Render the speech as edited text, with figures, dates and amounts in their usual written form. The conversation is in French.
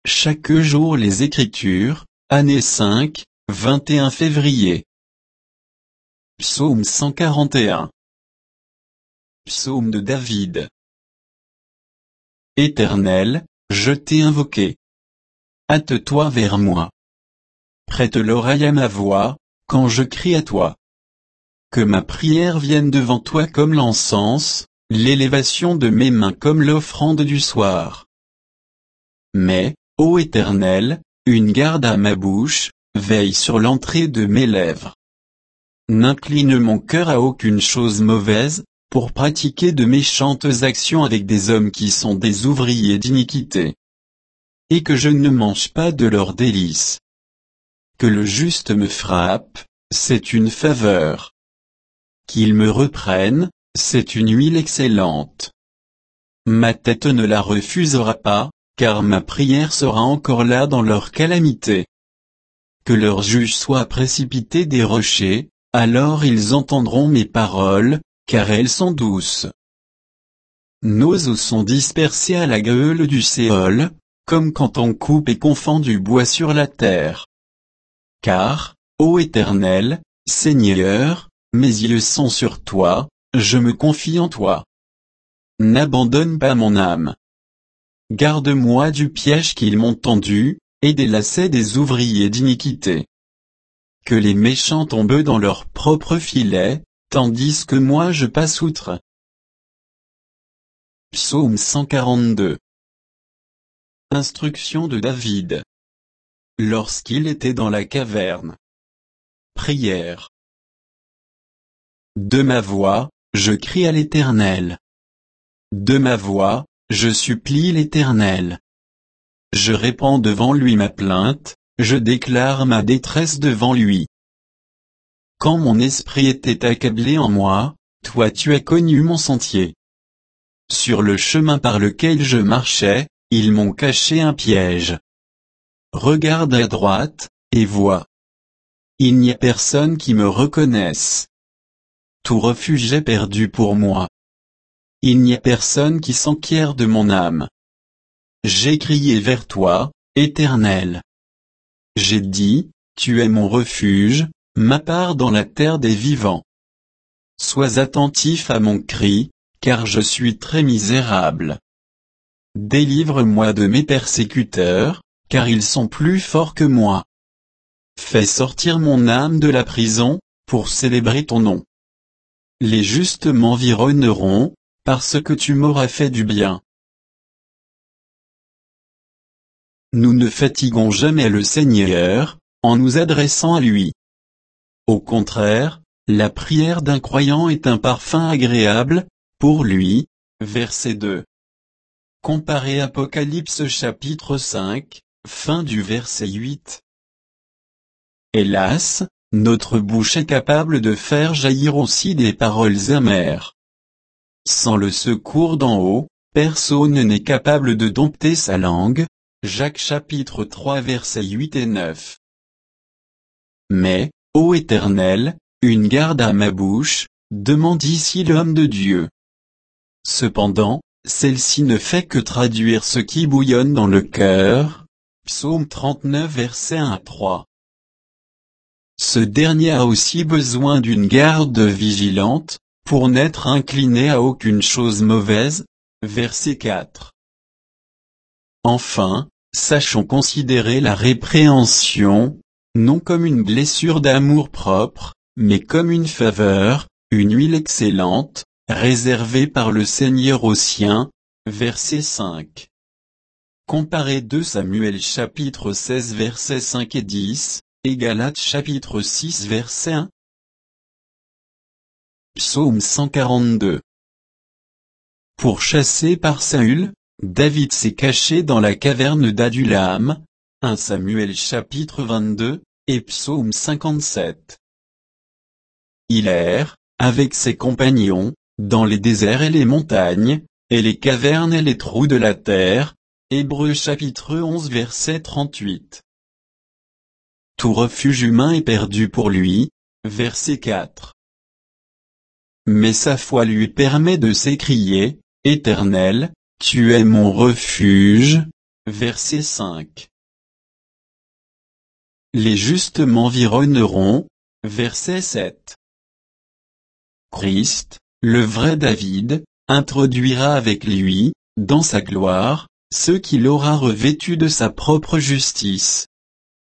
chaque jour les Écritures, année 5, 21 février. Psaume 141. Psaume de David. Éternel, je t'ai invoqué. Hâte-toi vers moi. Prête l'oreille à ma voix, quand je crie à toi. Que ma prière vienne devant toi comme l'encens, l'élévation de mes mains comme l'offrande du soir. Mais, ô Éternel, une garde à ma bouche, veille sur l'entrée de mes lèvres. N'incline mon cœur à aucune chose mauvaise, pour pratiquer de méchantes actions avec des hommes qui sont des ouvriers d'iniquité. Et que je ne mange pas de leurs délices. Que le juste me frappe, c'est une faveur. Qu'il me reprenne, c'est une huile excellente. Ma tête ne la refusera pas, car ma prière sera encore là dans leur calamité. Que leur juge soit précipité des rochers, alors ils entendront mes paroles, car elles sont douces. Nos os sont dispersés à la gueule du Séol, comme quand on coupe et qu'on fend du bois sur la terre. Car, ô Éternel, Seigneur, mes yeux sont sur toi, je me confie en toi. N'abandonne pas mon âme. Garde-moi du piège qu'ils m'ont tendu, et des lacets des ouvriers d'iniquité. Que les méchants tombent dans leur propre filet, tandis que moi je passe outre. Psaume 142. Instruction de David. Lorsqu'il était dans la caverne. Prière. De ma voix, je crie à l'Éternel. De ma voix, je supplie l'Éternel. Je répands devant lui ma plainte, je déclare ma détresse devant lui. Quand mon esprit était accablé en moi, toi tu as connu mon sentier. Sur le chemin par lequel je marchais, ils m'ont caché un piège. Regarde à droite, et vois. Il n'y a personne qui me reconnaisse. Tout refuge est perdu pour moi. Il n'y a personne qui s'enquiert de mon âme. J'ai crié vers toi, Éternel. J'ai dit, tu es mon refuge, ma part dans la terre des vivants. Sois attentif à mon cri, car je suis très misérable. Délivre-moi de mes persécuteurs, car ils sont plus forts que moi. Fais sortir mon âme de la prison, pour célébrer ton nom. Les justes m'environneront, parce que tu m'auras fait du bien. Nous ne fatiguons jamais le Seigneur, en nous adressant à lui. Au contraire, la prière d'un croyant est un parfum agréable, pour lui. Verset 2. Comparez Apocalypse chapitre 5, fin du verset 8. Hélas, notre bouche est capable de faire jaillir aussi des paroles amères. Sans le secours d'en haut, personne n'est capable de dompter sa langue. Jacques chapitre 3 versets 8 et 9. Mais, ô Éternel, une garde à ma bouche, demande ici l'homme de Dieu. Cependant, celle-ci ne fait que traduire ce qui bouillonne dans le cœur. Psaume 39 versets 1 à 3. Ce dernier a aussi besoin d'une garde vigilante, pour n'être incliné à aucune chose mauvaise. Verset 4. Enfin, sachons considérer la répréhension, non comme une blessure d'amour-propre, mais comme une faveur, une huile excellente, réservée par le Seigneur aux siens. Verset 5. Comparez 2 Samuel chapitre 16 versets 5 et 10, et Galates chapitre 6 verset 1. Psaume 142. Pourchassé par Saül, David s'est caché dans la caverne d'Adulam. 1 Samuel chapitre 22, et Psaume 57. Il erre, avec ses compagnons, dans les déserts et les montagnes, et les cavernes et les trous de la terre. Hébreux chapitre 11 verset 38. Tout refuge humain est perdu pour lui. Verset 4. Mais sa foi lui permet de s'écrier, Éternel, tu es mon refuge. verset 5. Les justes m'environneront, verset 7. Christ, le vrai David, introduira avec lui, dans sa gloire, ceux qu'il aura revêtus de sa propre justice.